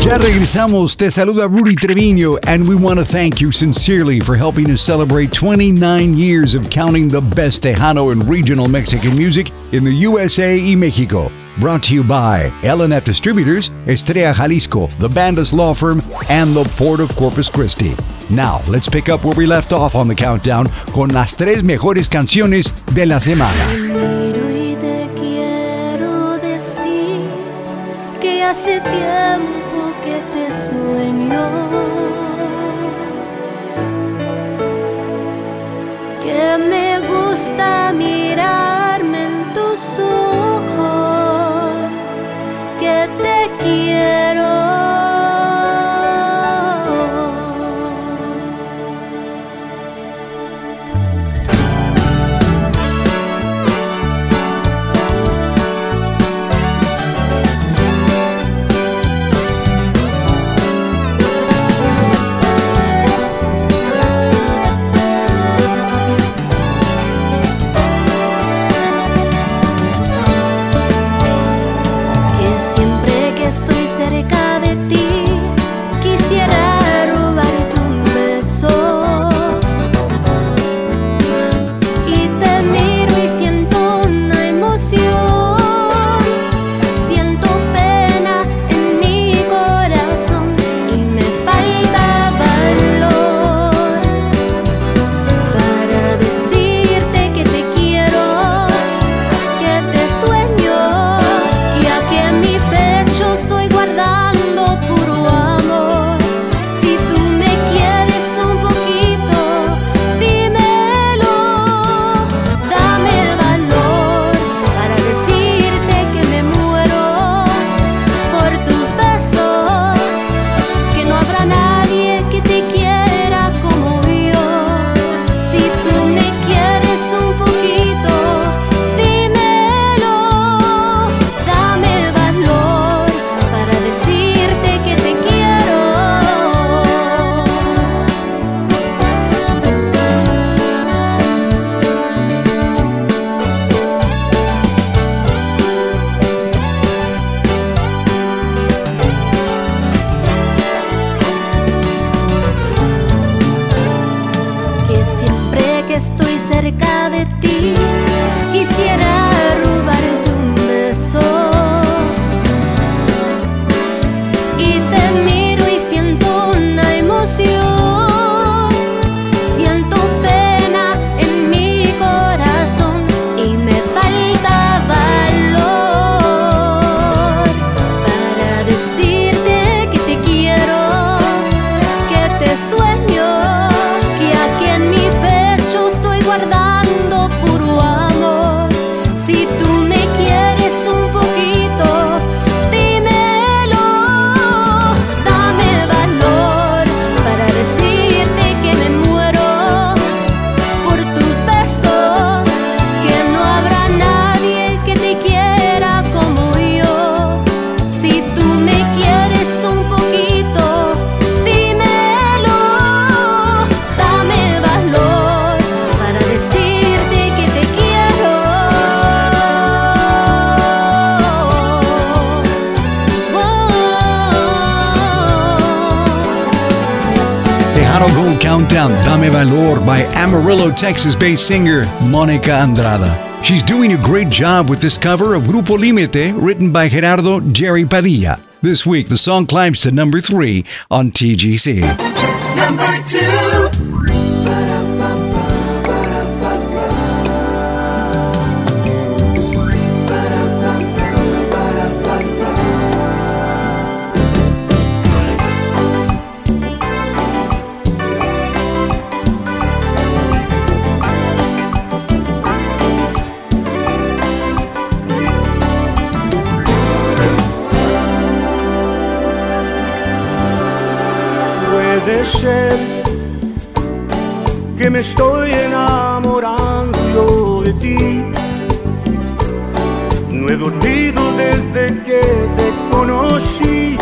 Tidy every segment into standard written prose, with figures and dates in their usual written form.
Ya regresamos. Te saluda Rudy Treviño, and we want to thank you sincerely for helping us celebrate 29 years of counting the best Tejano and regional Mexican music in the USA y Mexico. Brought to you by L&F Distributors, Estrella Jalisco, the Bandas Law Firm, and the Port of Corpus Christi. Now, let's pick up where we left off on the countdown con las 3 mejores canciones de la semana. Te quiero decir que hace tiempo que te sueño, que me gusta mirarme en tus ojos, que te quiero. Countdown, Dame Valor by Amarillo, Texas-based singer Mónica Andrada. She's doing a great job with this cover of Grupo Límite, written by Gerardo Jerry Padilla. This week, the song climbs to number 3 on TGC. Number 2. Puede ser que me estoy enamorando yo de ti. No he dormido desde que te conocí.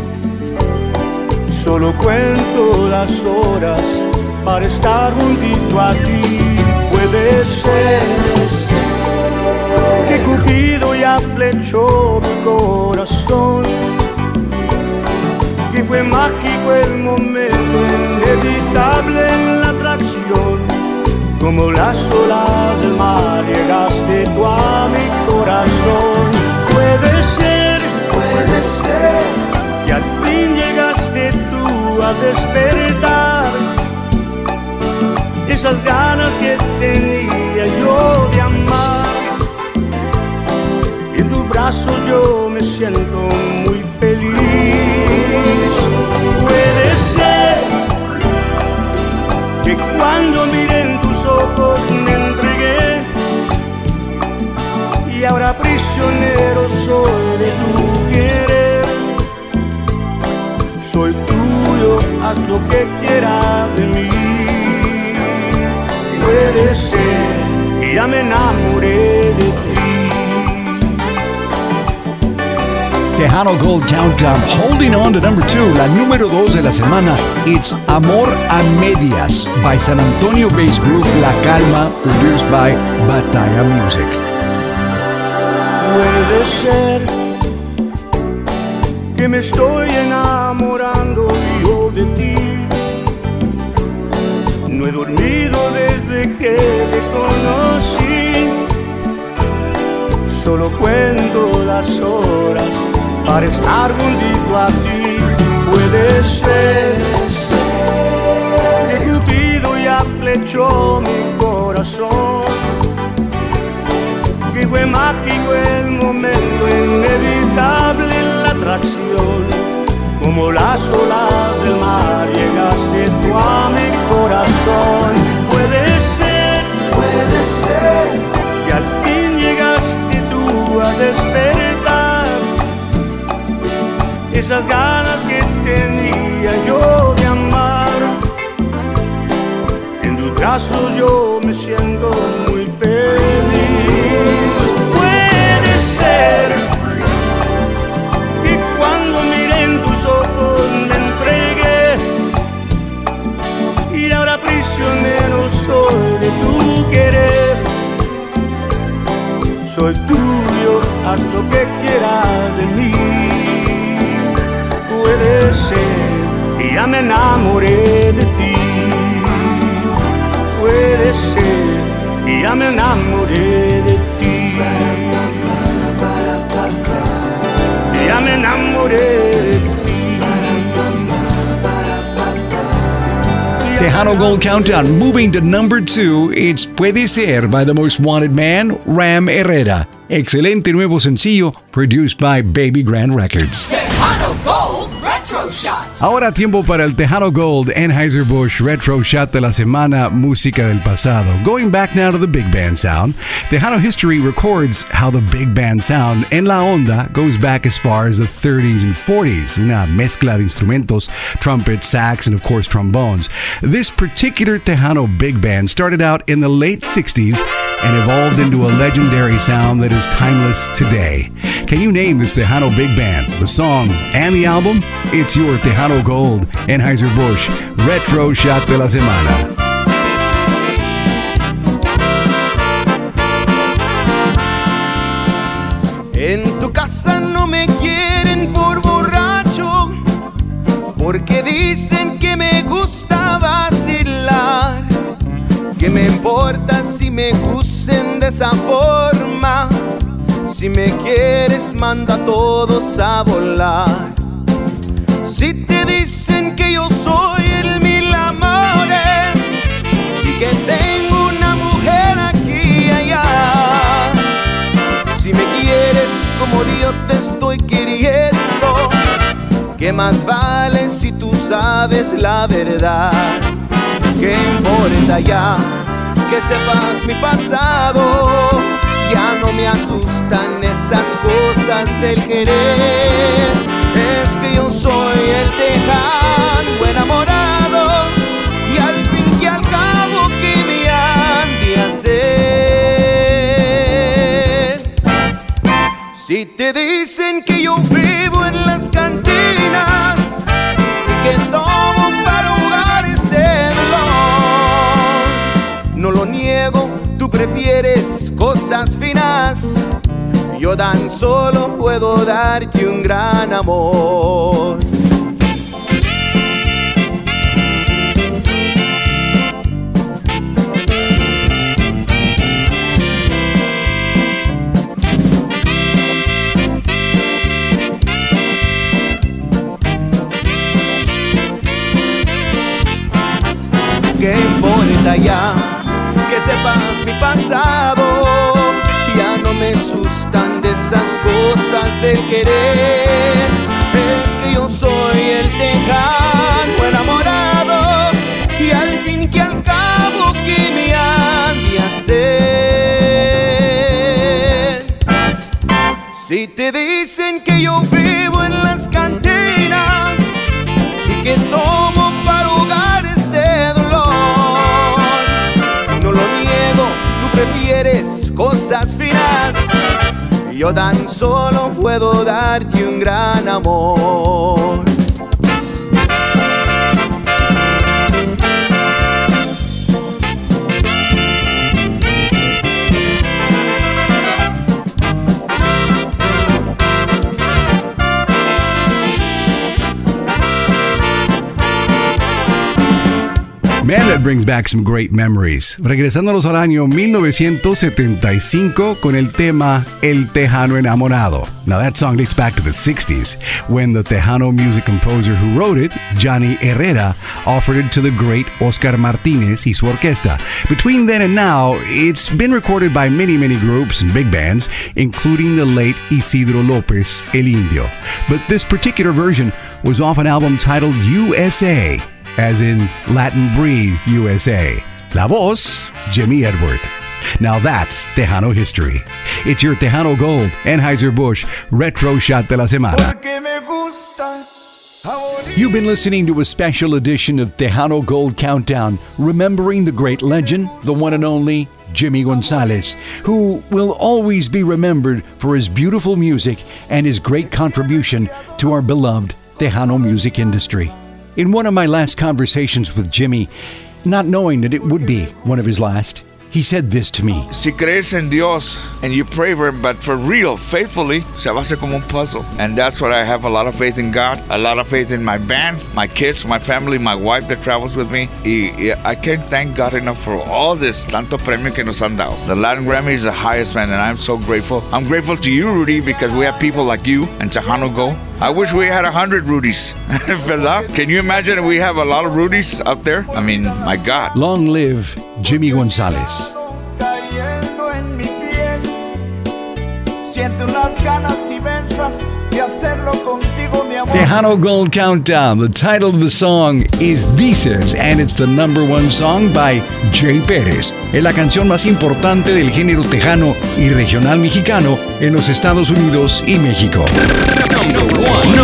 Solo cuento las horas para estar juntito a ti. Puede ser que Cupido ya flechó mi corazón Como las olas del mar llegaste tú a mi corazón. Puede ser que al fin llegaste tú a despertar esas ganas que tenía yo de amar. Y en tu brazo yo me siento muy feliz. Puede ser que cuando miré en tus ojos me entregué, y ahora prisionero soy de tu querer. Soy tuyo, haz lo que quieras de mí. Puede ser que ya me enamoré de ti. Tejano Gold Countdown, holding on to number 2, la número 2 de la semana. It's Amor a Medias by San Antonio Bass Group La Calma, produced by Batalla Music. Puede ser que me estoy enamorando yo de ti. No he dormido desde que te conocí. Solo cuento las horas para estar junto a ti. Puede ser que Cupido ya flechó mi corazón, que fue mágico el momento, inevitable la atracción. Como las olas del mar llegaste tú a mi corazón. Puede ser que al fin llegaste tú a despertar esas ganas que tenía yo de amar. En tus brazos yo me siento muy feliz. Puede ser que cuando miré en tus ojos me entregué, y ahora prisionero soy de tu querer. Soy tuyo, haz lo que quieras de mí. Puede ser que ya me enamoré de ti. Puede ser que ya me enamoré de ti. Ya me enamoré de ti. Tejano Gold Countdown, moving to number 2, it's Puede Ser by the Most Wanted Man, Ram Herrera. Excelente nuevo sencillo, produced by Baby Grand Records. Tejano Gold Retro Shot. Ahora tiempo para el Tejano Gold Anheuser-Busch Retro Shot de la semana, música del pasado. Going back now to the big band sound, Tejano history records how the big band sound en la onda goes back as far as the 30s and 40s. Una mezcla de instrumentos, trumpet, sax, and of course trombones. This particular Tejano big band started out in the late 60s and evolved into a legendary sound that is timeless today. Can you name this Tejano big band, the song, and the album? It's your Tejano Gold Anheuser-Busch Retro Shot de la semana. En tu casa no me quieren por borracho, porque dicen que me gusta vacilar. ¿Qué me importa si me usen de esa forma? Si me quieres, manda a todos a volar. Si te dicen que yo soy el mil amores y que tengo una mujer aquí y allá, si me quieres como yo te estoy queriendo, ¿qué más vale si tú sabes la verdad? ¿Qué importa ya que sepas mi pasado? Ya no me asustan esas cosas del querer. Es que yo soy el tejano enamorado, y al fin y al cabo, ¿qué me han de hacer? Si te dicen que yo vivo en las cantinas y que tomo para jugar este melón, no lo niego, tú prefieres cosas finas. Yo tan solo puedo darte un gran amor. para allá, que sepas mi pasado. Ya no me asustan de esas cosas de querer. Es que yo soy el tejano enamorado, y al fin que al cabo que me han de hacer. Si te dicen que yo vivo en las cantinas y que tomo para ahogar este dolor, no lo niego, tú prefieres cosas finas, y yo tan solo puedo darte un gran amor. Man, that brings back some great memories. Regresándonos al año 1975 con el tema El Tejano Enamorado. Now that song dates back to the 60s, when the Tejano music composer who wrote it, Johnny Herrera, offered it to the great Oscar Martinez y su orquesta. Between then and now, it's been recorded by many groups and big bands, including the late Isidro López, El Indio. But this particular version was off an album titled USA, as in Latin Breed USA. La voz, Jimmy Edward. Now that's Tejano history. It's your Tejano Gold Anheuser-Busch Retro Shot de la Semana. You've been listening to a special edition of Tejano Gold Countdown, remembering the great legend, the one and only Jimmy Gonzalez, who will always be remembered for his beautiful music and his great contribution to our beloved Tejano music industry. In one of my last conversations with Jimmy, not knowing that it would be one of his last, he said this to me. Si crees en Dios and you pray for Him, but for real, faithfully, se va a hacer como un puzzle. And that's what I have a lot of faith in God, a lot of faith in my band, my kids, my family, my wife that travels with me. Y I can't thank God enough for all this, tanto premio que nos han dado. The Latin Grammy is the highest, man, and I'm so grateful. I'm grateful to you, Rudy, because we have people like you and Tejano Go. I wish we had 100 Rudys, ¿verdad? Can you imagine if we have a lot of Rudys out there? I mean, my God. Long live Jimmy Gonzalez. Siente unas ganas inmensas de hacerlo contigo, mi amor. Tejano Gold Countdown. The title of the song is Dices, and it's the #1 song by Jay Pérez. Es la canción más importante del género tejano y regional mexicano en los Estados Unidos y México. Number one.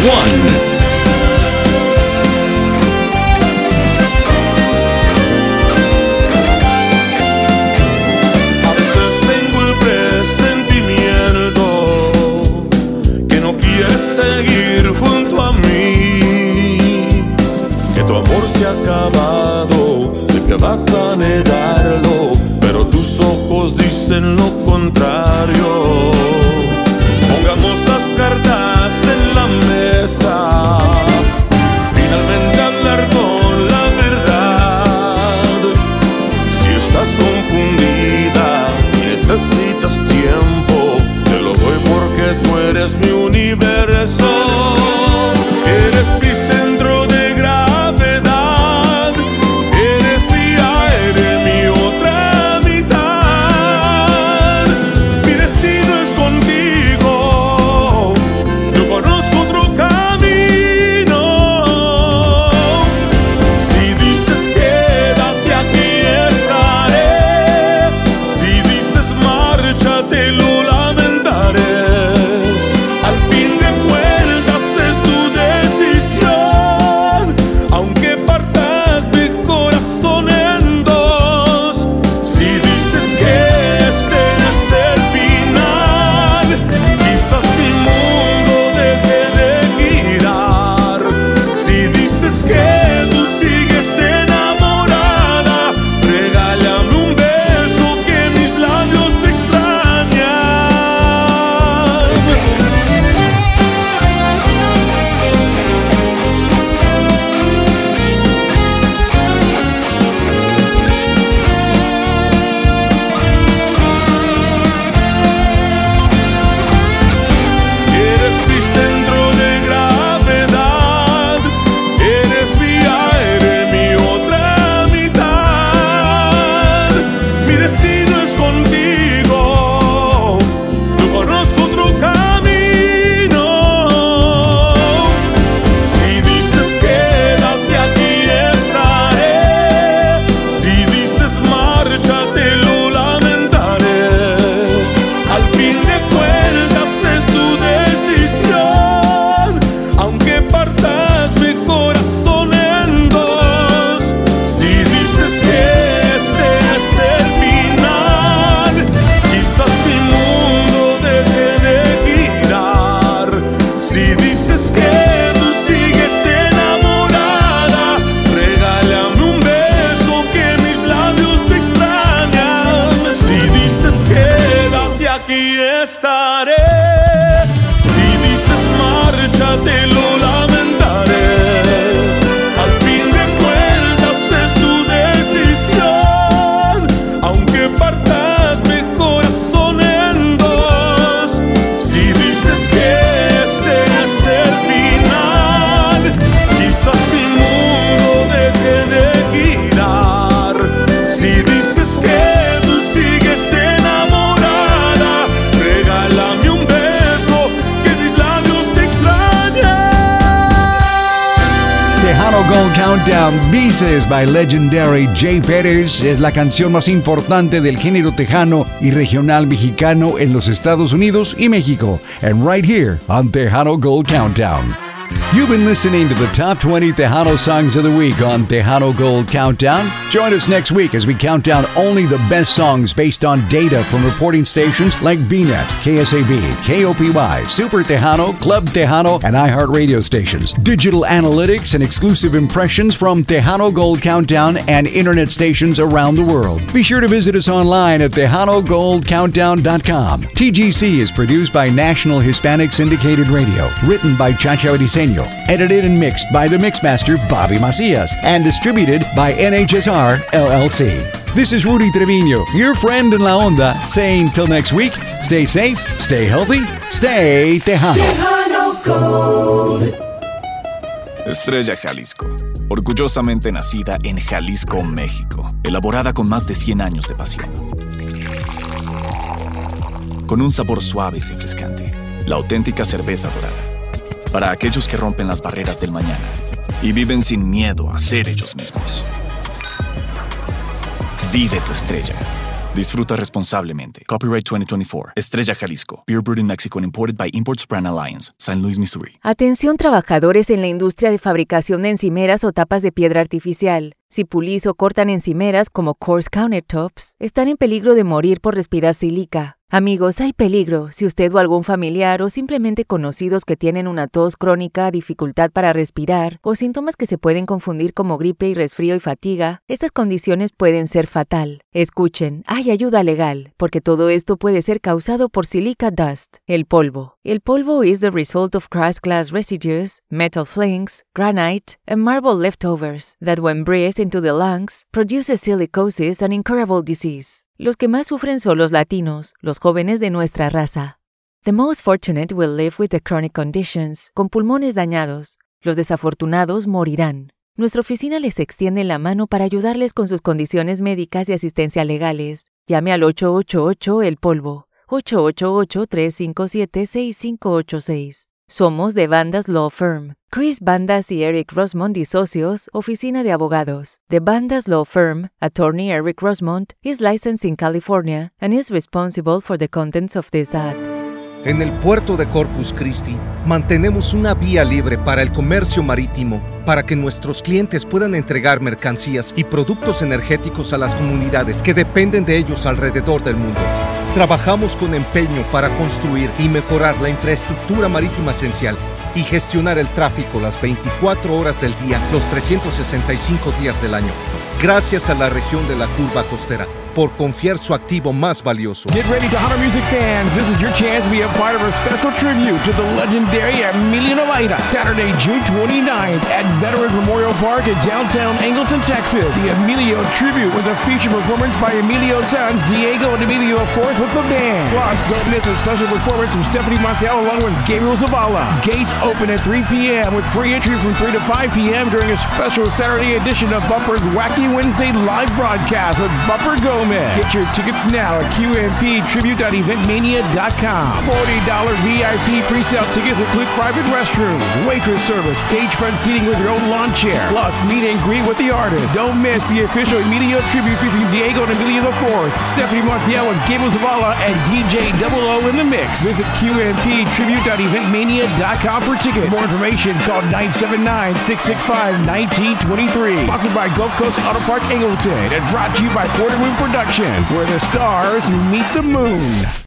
Seguir junto a mí, que tu amor se ha acabado, sé que vas a negarlo, pero tus ojos dicen lo contrario. Pongamos las cartas en la mesa, finalmente hablar con la verdad. Si estás confundida y necesitas tiempo, te lo doy porque tú eres mi universo. Eres mi centro de gravedad. Eres mi aire, mi otra mitad. Mi destino es contigo. Yo dices que tú sigues enamorada, regálame un beso que mis labios te extrañan. Si dices quédate aquí estaré, si dices márchate lo lamentaré. Al fin de cuentas es tu decisión, aunque partas mi corazón en dos. Si dices que este es el final, quizás mi mundo deje de girar. Si dices que tú sigues enamorada, regálame un beso que mis labios te extrañan. Tejano Gold Countdown, Dices by legendary Jay Pérez, es la canción más importante del género tejano y regional mexicano en los Estados Unidos y México. And right here on Tejano Gold Countdown. You've been listening to the top 20 Tejano songs of the week on Tejano Gold Countdown. Join us next week as we count down only the best songs based on data from reporting stations like BNet, KSAB, KOPY, Super Tejano, Club Tejano, and iHeartRadio stations. Digital analytics and exclusive impressions from Tejano Gold Countdown and internet stations around the world. Be sure to visit us online at TejanoGoldCountdown.com. TGC is produced by National Hispanic Syndicated Radio, written by Chacha Briseño, edited and mixed by the Mixmaster Bobby Macias, and distributed by NHSR LLC. This is Rudy Trevino, your friend in La Onda, saying till next week, stay safe, stay healthy, stay Tejano. Tejano Gold. Estrella Jalisco, orgullosamente nacida en Jalisco, México, elaborada con más de 100 años de pasión. Con un sabor suave y refrescante, la auténtica cerveza dorada. Para aquellos que rompen las barreras del mañana y viven sin miedo a ser ellos mismos. Vive tu estrella. Disfruta responsablemente. Copyright 2024. Estrella Jalisco. Beer brewed in Mexico and imported by Imports Brand Alliance. St. Louis, Missouri. Atención trabajadores en la industria de fabricación de encimeras o tapas de piedra artificial. Si pulís o cortan encimeras como coarse countertops, están en peligro de morir por respirar sílica. Amigos, hay peligro si usted o algún familiar o simplemente conocidos que tienen una tos crónica, dificultad para respirar o síntomas que se pueden confundir como gripe y resfrío y fatiga, estas condiciones pueden ser fatal. Escuchen, hay ayuda legal, porque todo esto puede ser causado por silica dust, el polvo. El polvo is the result of crushed glass residues, metal flakes, granite, and marble leftovers that when breathed into the lungs produces silicosis and incurable disease. Los que más sufren son los latinos, los jóvenes de nuestra raza. The most fortunate will live with the chronic conditions, con pulmones dañados. Los desafortunados morirán. Nuestra oficina les extiende la mano para ayudarles con sus condiciones médicas y asistencia legales. Llame al 888-EL-POLVO, 888-357-6586. Somos de Bandas Law Firm. Chris Bandas y Eric Rosemond y Socios, Oficina de Abogados. The Bandas Law Firm, Attorney Eric Rosemond, is licensed in California and is responsible for the contents of this ad. En el puerto de Corpus Christi, mantenemos una vía libre para el comercio marítimo, para que nuestros clientes puedan entregar mercancías y productos energéticos a las comunidades que dependen de ellos alrededor del mundo. Trabajamos con empeño para construir y mejorar la infraestructura marítima esencial y gestionar el tráfico las 24 horas del día, los 365 días del año. Gracias a la región de la curva costera por confiar su activo más valioso. Get ready, Tejano music fans. This is your chance to be a part of a special tribute to the legendary Emilio Novaita. Saturday, June 29th at Veterans Memorial Park in downtown Angleton, Texas. The Emilio tribute with a feature performance by Emilio's sons, Diego and Emilio IV with the band. Plus, don't miss a special performance from Stephanie Montiel along with Gabriel Zavala. Gates open at 3 p.m. with free entry from 3 to 5 p.m. during a special Saturday edition of Bumper's Wacky Wednesday live broadcast with Bumper Gomez. Get your tickets now at QMPtribute.eventmania.com. $40 VIP pre-sale tickets include private restrooms, waitress service, stage front seating with your own lawn chair, plus meet and greet with the artist. Don't miss the official Emilio tribute featuring Diego and Emilio IV, Stephanie Montiel with Gabriel Zavala, and DJ Double O in the mix. Visit QMPtribute.eventmania.com for tickets. For more information, call 979-665-1923. Sponsored by Gulf Coast Auto Park Angleton and brought to you by Porter Moon Productions, where the stars meet the moon.